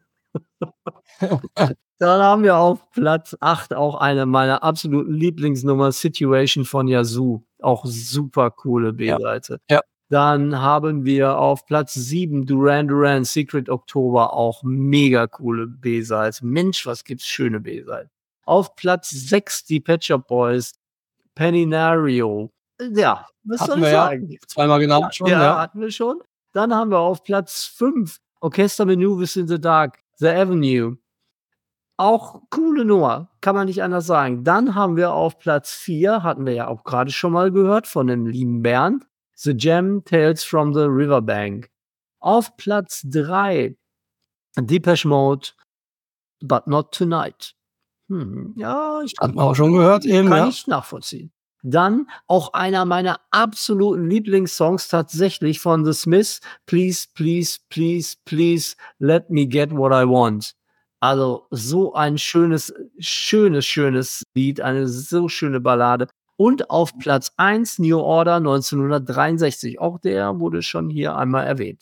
A: Dann haben wir auf Platz acht auch eine meiner absoluten Lieblingsnummer, Situation von Yazoo. Auch super coole B-Seite.
C: Ja.
A: Dann haben wir auf Platz sieben Duran Duran, Secret October, auch mega coole B-Seite. Mensch, was gibt's schöne B-Seiten. Auf Platz sechs die Pet Shop Boys, Peninario. Ja, was soll
C: Hatten
A: ich
C: wir ja
A: sagen?
C: zweimal genannt schon,
A: Ja,
C: ja.
A: hatten wir schon. Dann haben wir auf Platz fünf Orchester Maneuvers in the Dark, The Avenue. Auch coole Nummer, kann man nicht anders sagen. Dann haben wir auf Platz vier, hatten wir ja auch gerade schon mal gehört von dem lieben Bernd, The Gem, Tales from the Riverbank. Auf Platz drei Depeche Mode, But Not Tonight. Hm, ja, ich
C: Hatten wir auch schon gehört eben,
A: kann
C: ja.
A: ich nachvollziehen. Dann auch einer meiner absoluten Lieblingssongs tatsächlich von The Smiths, Please, Please, Please, Please, Let Me Get What I Want. Also so ein schönes, schönes, schönes Lied, eine so schöne Ballade. Und auf Platz eins New Order neunzehnhundertdreiundsechzig. Auch der wurde schon hier einmal erwähnt.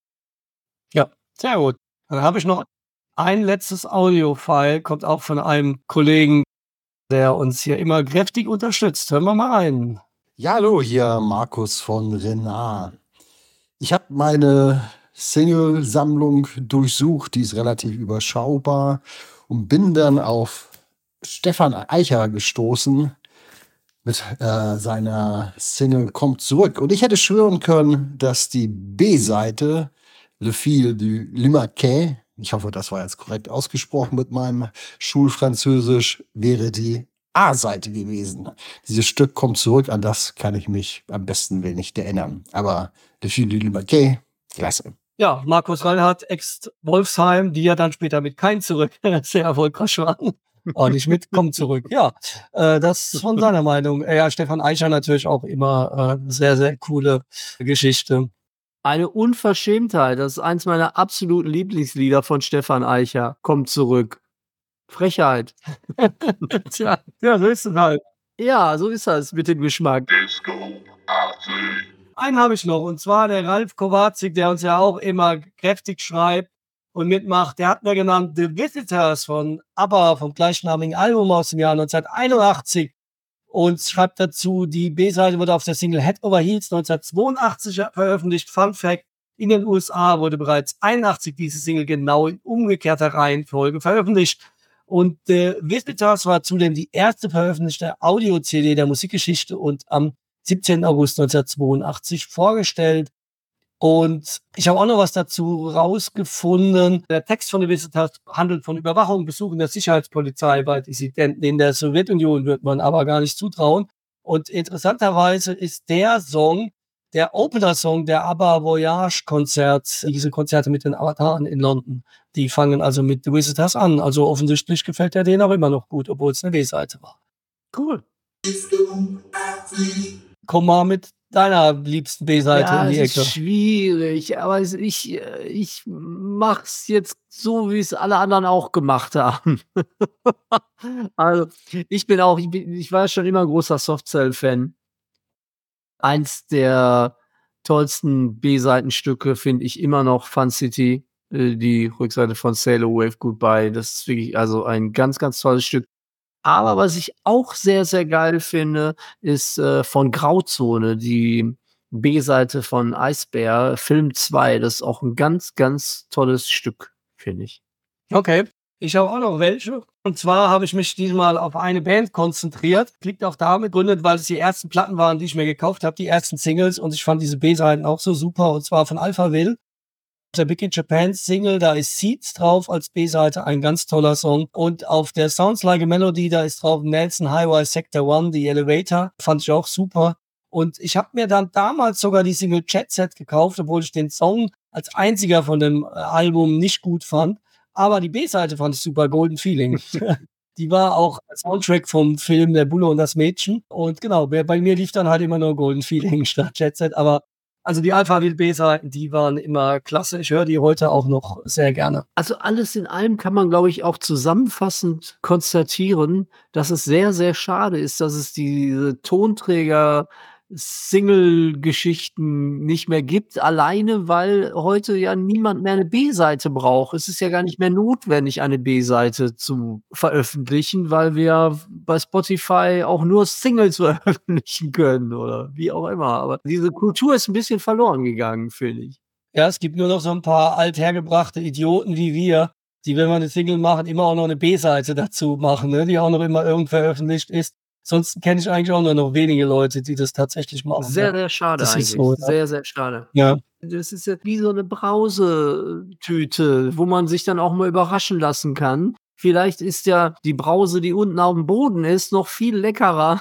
C: Ja, sehr gut. Dann habe ich noch ein letztes Audio-File, kommt auch von einem Kollegen, der uns hier immer kräftig unterstützt. Hören wir mal rein.
J: Ja, hallo, hier Markus von Renard. Ich habe meine Single-Sammlung durchsucht, die ist relativ überschaubar und bin dann auf Stefan Eicher gestoßen mit äh, seiner Single Kommt zurück. Und ich hätte schwören können, dass die B-Seite Le Fil du Limaquet, ich hoffe, das war jetzt korrekt ausgesprochen mit meinem Schulfranzösisch, wäre die A-Seite gewesen. Dieses Stück Kommt zurück, an das kann ich mich am besten will nicht erinnern. Aber Le Fil du Limaquet, klasse.
C: Ja, Markus Reinhardt, ex-Wolfsheim, die ja dann später mit Kein zurück sehr erfolgreich waren. Auch nicht mit Kommt zurück. Ja, äh, das ist von seiner Meinung. Ja, Stefan Eicher natürlich auch immer äh, sehr, sehr coole Geschichte.
A: Eine Unverschämtheit, das ist eins meiner absoluten Lieblingslieder von Stefan Eicher. Kommt zurück. Frechheit.
C: Tja, ja, so ist es halt.
A: Ja, so ist das mit dem Geschmack.
C: Einen habe ich noch, und zwar der Ralf Kowatzig, der uns ja auch immer kräftig schreibt und mitmacht. Der hat mir genannt The Visitors von ABBA, vom gleichnamigen Album aus dem Jahr neunzehnhunderteinundachtzig. Und schreibt dazu, die B-Seite wurde auf der Single Head Over Heels neunzehnhundertzweiundachtzig veröffentlicht. Fun Fact, in den U S A wurde bereits einundachtzig diese Single genau in umgekehrter Reihenfolge veröffentlicht. Und The Visitors war zudem die erste veröffentlichte Audio-C D der Musikgeschichte und am siebzehnten August neunzehnhundertzweiundachtzig vorgestellt. Und ich habe auch noch was dazu rausgefunden. Der Text von The Visitors handelt von Überwachung, Besuchen der Sicherheitspolizei bei Dissidenten in der Sowjetunion, wird man aber gar nicht zutrauen. Und interessanterweise ist der Song der Opener-Song der ABBA Voyage-Konzert, diese Konzerte mit den Avataren in London. Die fangen also mit The Visitors an. Also offensichtlich gefällt der denen auch immer noch gut, obwohl es eine B-Seite war.
A: Cool.
C: Komm mal mit deiner liebsten B-Seite
A: Ja,
C: in die
A: es
C: Ecke.
A: ist schwierig, aber es- ich, äh, ich mach's jetzt so, wie es alle anderen auch gemacht haben. Also, ich bin auch, ich, bin, ich war schon immer ein großer Softcell-Fan. Eins der tollsten B-Seitenstücke finde ich immer noch Fun City, äh, die Rückseite von Sail Away Goodbye. Das ist wirklich also ein ganz, ganz tolles Stück. Aber was ich auch sehr, sehr geil finde, ist äh, von Grauzone, die B-Seite von Eisbär, Film zwei. Das ist auch ein ganz, ganz tolles Stück, finde ich.
C: Okay. Ich habe auch noch welche. Und zwar habe ich mich diesmal auf eine Band konzentriert. Liegt auch damit begründet, weil es die ersten Platten waren, die ich mir gekauft habe, die ersten Singles. Und ich fand diese B-Seiten auch so super. Und zwar von Alphaville. Der Big in Japan Single, da ist Seeds drauf als B-Seite, ein ganz toller Song. Und auf der Sounds Like a Melody, da ist drauf Nelson Highway Sector One, The Elevator. Fand ich auch super. Und ich habe mir dann damals sogar die Single Jet Set gekauft, obwohl ich den Song als einziger von dem Album nicht gut fand. Aber die B-Seite fand ich super, Golden Feeling. Die war auch Soundtrack vom Film Der Bulle und das Mädchen. Und genau, bei mir lief dann halt immer nur Golden Feeling statt Jet Set. Aber also die Alphaville B-Seiten, die waren immer klasse. Ich höre die heute auch noch sehr gerne.
A: Also alles in allem kann man, glaube ich, auch zusammenfassend konstatieren, dass es sehr, sehr schade ist, dass es diese Tonträger Single-Geschichten nicht mehr gibt, alleine weil heute ja niemand mehr eine B-Seite braucht. Es ist ja gar nicht mehr notwendig, eine B-Seite zu veröffentlichen, weil wir bei Spotify auch nur Singles veröffentlichen können oder wie auch immer. Aber diese Kultur ist ein bisschen verloren gegangen, finde ich.
C: Ja, es gibt nur noch so ein paar althergebrachte Idioten wie wir, die, wenn wir eine Single machen, immer auch noch eine B-Seite dazu machen, ne? Die auch noch immer irgendwo veröffentlicht ist. Sonst kenne ich eigentlich auch nur noch wenige Leute, die das tatsächlich machen.
A: Sehr, sehr schade
C: Das
A: eigentlich.
C: ist so, ja.
A: Sehr, sehr schade.
C: Ja.
A: Das ist ja wie so eine Brausetüte, wo man sich dann auch mal überraschen lassen kann. Vielleicht ist ja die Brause, die unten auf dem Boden ist, noch viel leckerer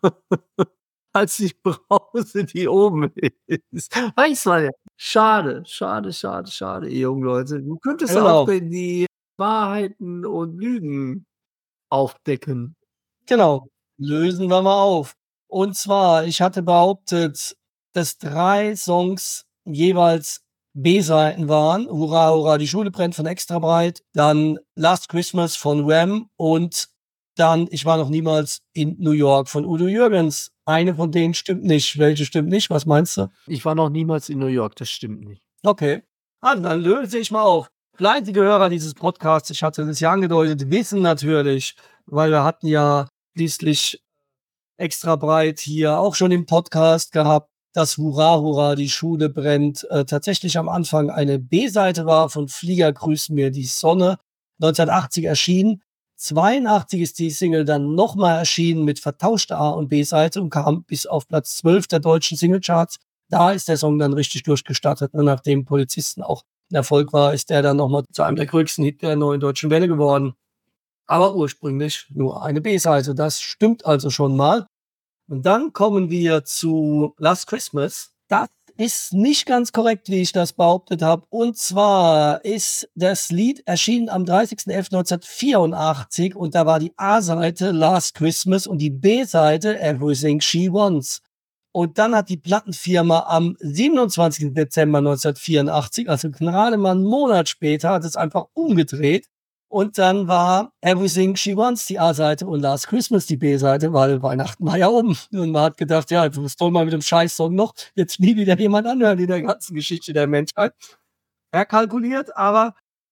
A: als die Brause, die oben ist. Weiß man ja. Schade, schade, schade, schade, ihr jungen Leute. Du könntest
C: Genau.
A: auch die Wahrheiten und Lügen aufdecken.
C: Genau. Lösen wir mal auf. Und zwar, ich hatte behauptet, dass drei Songs jeweils B-Seiten waren. Hurra, hurra, die Schule brennt von Extra Breit. Dann Last Christmas von Wham. Und dann Ich war noch niemals in New York von Udo Jürgens. Eine von denen stimmt nicht. Welche stimmt nicht? Was meinst du?
A: Ich war noch niemals in New York, das stimmt nicht.
C: Okay. Ah, dann löse ich mal auf. Fleißige Hörer dieses Podcasts, ich hatte das ja angedeutet, wissen natürlich, weil wir hatten ja schließlich Extra Breit hier auch schon im Podcast gehabt, dass Hurra, hurra, die Schule brennt, äh, tatsächlich am Anfang eine B-Seite war von Flieger grüßen mir die Sonne, neunzehnhundertachtzig erschienen. zweiundachtzig ist die Single dann nochmal erschienen mit vertauschter A- und B-Seite und kam bis auf Platz zwölf der deutschen Singlecharts. Da ist der Song dann richtig durchgestartet. Und nachdem Polizisten auch ein Erfolg war, ist der dann nochmal zu einem der größten Hit der neuen deutschen Welle geworden. Aber ursprünglich nur eine B-Seite. Das stimmt also schon mal. Und dann kommen wir zu Last Christmas. Das ist nicht ganz korrekt, wie ich das behauptet habe. Und zwar ist das Lied erschienen am dreißigsten elften neunzehnhundertvierundachtzig und da war die A-Seite Last Christmas und die B-Seite Everything She Wants. Und dann hat die Plattenfirma am siebenundzwanzigsten Dezember neunzehnhundertvierundachtzig, also gerade mal einen Monat später, hat es einfach umgedreht. Und dann war Everything She Wants die A-Seite und Last Christmas die B-Seite, weil Weihnachten war ja um. Und man hat gedacht, ja, was soll man mit dem Scheiß-Song noch jetzt nie wieder jemand anhören in der ganzen Geschichte der Menschheit. Verkalkuliert, aber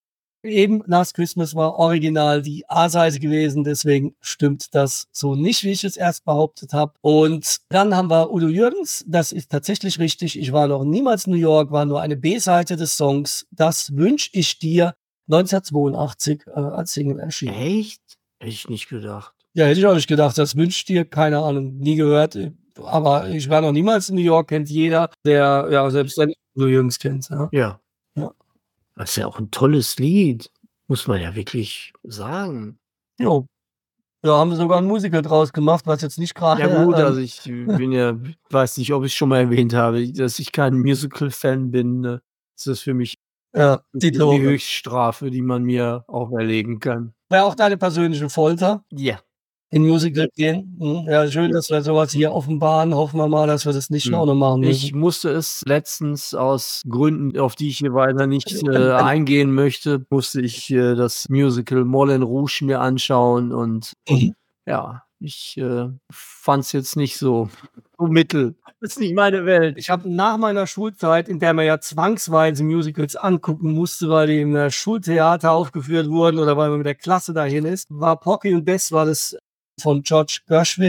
C: eben Last Christmas war original die A-Seite gewesen, deswegen stimmt das so nicht, wie ich es erst behauptet habe. Und dann haben wir Udo Jürgens, das ist tatsächlich richtig. Ich war noch niemals in New York, war nur eine B-Seite des Songs. Das wünsche ich dir. neunzehnhundertzweiundachtzig äh, als Single erschienen.
A: Echt? Hätte ich nicht gedacht.
C: Ja, hätte ich auch nicht gedacht. Das wünsche ich dir. Keine Ahnung, nie gehört. Aber ich war noch niemals in New York, kennt jeder, der ja selbst wenn Udo Jürgens kennt. Ja.
A: Ja.
C: Ja.
A: Das ist ja auch ein tolles Lied, muss man ja wirklich sagen.
C: Jo. Ja, haben wir sogar ein Musical draus gemacht, was jetzt nicht gerade.
A: Ja gut,
C: ähm,
A: also ich bin ja, weiß nicht, ob ich schon mal erwähnt habe, dass ich kein Musical-Fan bin. Ne? Das ist für mich
C: ja, die,
A: die
C: die
A: Höchststrafe, die man mir auferlegen kann.
C: Wäre auch deine persönliche Folter.
A: Ja.
C: In Musical gehen. Hm, ja, schön, dass wir sowas hier offenbaren. Hoffen wir mal, dass wir das nicht
A: Hm.
C: noch machen müssen.
A: Ich musste es letztens aus Gründen, auf die ich hier weiter nicht äh, eingehen möchte, musste ich äh, das Musical Moulin Rouge mir anschauen und
C: Mhm.
A: ja, ich äh, fand es jetzt nicht so, so mittel. Das ist nicht meine Welt.
C: Ich habe nach meiner Schulzeit, in der man ja zwangsweise Musicals angucken musste, weil die im äh, Schultheater aufgeführt wurden oder weil man mit der Klasse dahin ist, war Porky und Bess, war das von George Gershwin.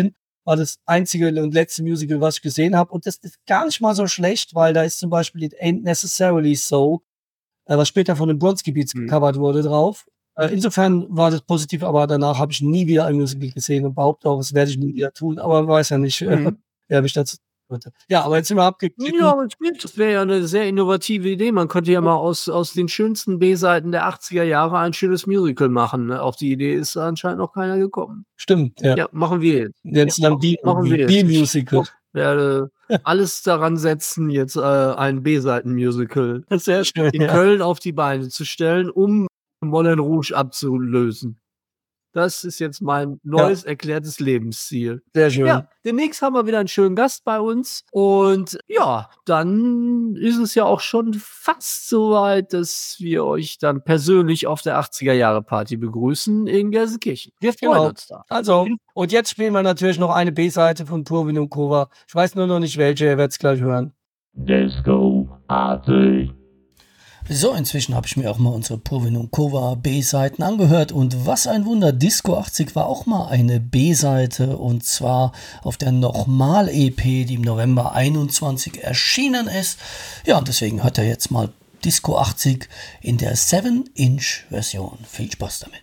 C: war das einzige und letzte Musical, was ich gesehen habe. Und das ist gar nicht mal so schlecht, weil da ist zum Beispiel It Ain't Necessarily So, äh, was später von den Bronski Beats
A: Mhm.
C: gecovert wurde, drauf. Äh, insofern war das positiv, aber danach habe ich nie wieder ein Musical gesehen und behaupte auch, das werde ich nie wieder tun. Aber man weiß ja nicht, äh,
A: Mhm.
C: wer mich dazu würde. Ja, aber jetzt sind wir abgeglitten.
A: Ja, aber es geht. Das wäre ja eine sehr innovative Idee. Man könnte ja mal aus, aus den schönsten B-Seiten der achtziger Jahre ein schönes Musical machen. Ne? Auf die Idee ist anscheinend noch keiner gekommen.
C: Stimmt, ja.
A: Ja, machen wir jetzt.
C: Jetzt dann B-
A: Machen wir jetzt.
C: B-Musical.
A: Ich werde alles daran setzen, jetzt äh, ein B-Seiten-Musical
C: Sehr schön,
A: in
C: ja.
A: Köln auf die Beine zu stellen, um Moulin Rouge abzulösen. Das ist jetzt mein neues erklärtes Lebensziel.
C: Sehr schön.
A: Ja, demnächst haben wir wieder einen schönen Gast bei uns. Und ja, dann ist es ja auch schon fast soweit, dass wir euch dann persönlich auf der achtziger-Jahre-Party begrüßen in Gelsenkirchen. Wir freuen
C: Genau.
A: uns da.
C: Also, und jetzt spielen wir natürlich noch eine B-Seite von Purvin und Kova. Ich weiß nur noch nicht welche, ihr werdet es gleich hören.
B: Disco-artig.
K: So, inzwischen habe ich mir auch mal unsere Purvin und Kova B-Seiten angehört und was ein Wunder, Disco achtzig war auch mal eine B-Seite und zwar auf der Nochmal-E P, die im November einundzwanzig erschienen ist. Ja, und deswegen hört er jetzt mal Disco achtzig in der seven inch Version. Viel Spaß damit.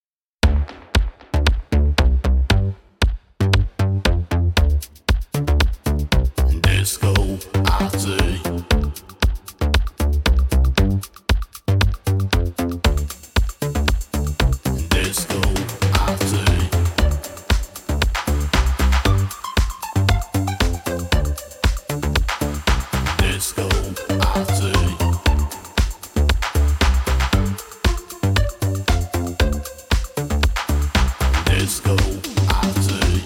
L: Disco achtzig. Disco achtzig. Disco achtzig. Disco achtzig.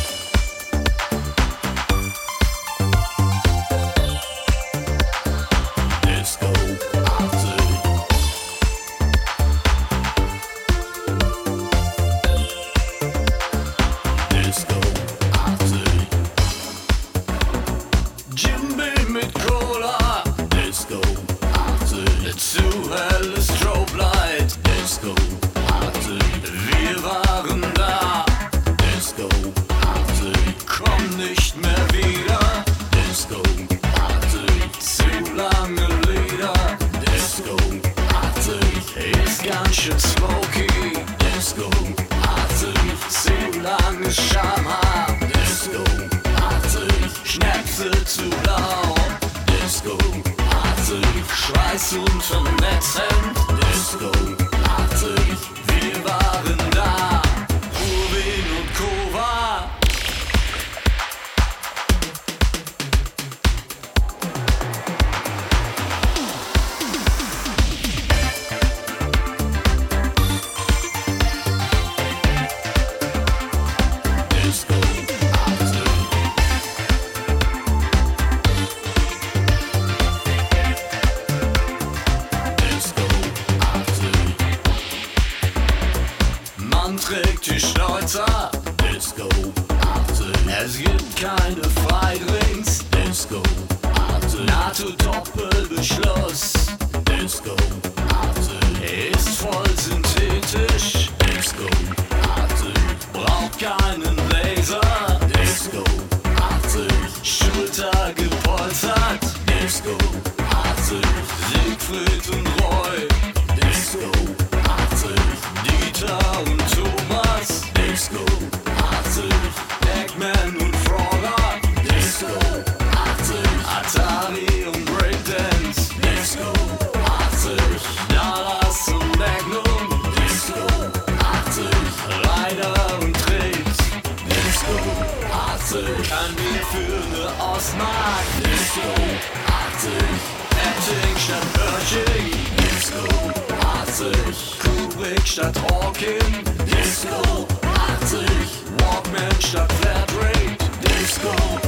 L: Disco achtzig. Disco achtzig. Jimmy mit Cola. Disco achtzig. Zu helles Strobe Light. Disco achtzig. Wir waren da. Disco achtzig. Komm nicht mehr wieder. Disco achtzig. Zu lange Lieder. Disco achtzig. Ist ganz schön smoky. Disco achtzig. Zu lange Schamhaar. Disco achtzig. Schnäpse zu laut. Disco achtzig. Schweiß unterm Netzhemd. Disco achtzig. Wir waren da. Purvin und Kova. Disco achtzig. Disco achtzig. Man trägt die Schnäuzer. Disco achtzig. Es gibt keine Freidrinks. Disco achtzig. NATO-Doppelbeschluss. Disco achtzig. Ist voll synthetisch. Disco achtzig. Braucht keinen Laser. Disco achtzig. Schulter gepolstert. Disco achtzig. Siegfried und Roy. Disco achtzig. Dieter und Thomas. Disco achtzig. Pac-Man und Frogger. Disco achtzig. Atari und Breakdance. Disco achtzig. Dallas und Magnum. Disco achtzig. Ryder und Tricks. Disco achtzig. Ein Weg für ne Ostmark. Disco achtzig. Etting statt Pershing. Disco achtzig. Kubrick statt Hawking. Disco achtzig. Walkman statt Flatrate. Disco